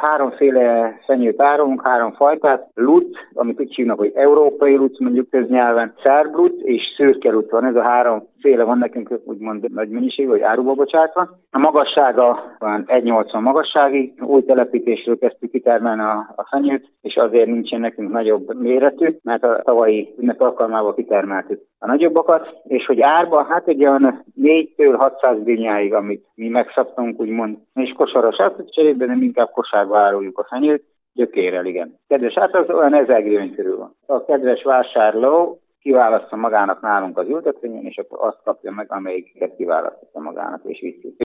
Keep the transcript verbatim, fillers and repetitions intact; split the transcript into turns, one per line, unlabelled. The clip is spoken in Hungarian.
Háromféle szenyőt árulunk, három fajtát. Lut, amit úgy hívnak, hogy európai lut, mondjuk köznyelven, szerblut és szürke lut van. Ez a három féle van nekünk, úgymond nagy mennyiség, vagy áruba bocsátva. A magassága van egy nyolcvan magasságig. Új telepítésről kezdtük kitermelni a, a fenyőt, és azért nincsen nekünk nagyobb méretű, mert a tavalyi ünnep alkalmával kitermeltük a nagyobbakat, és hogy árba, hát egy olyan négytől hatszáz dinnyáig, amit mi megszabtunk, úgymond, és kosaras átlatot cserében, nem inkább kosárba áruljuk a fenyőt, gyökérrel, igen. Kedves átlag, olyan ezer grivny körül van. A kedves vásárló kiválasztja magának nálunk az ültetvényen, és akkor azt kapja meg, amelyiket kiválasztotta magának, és viszi.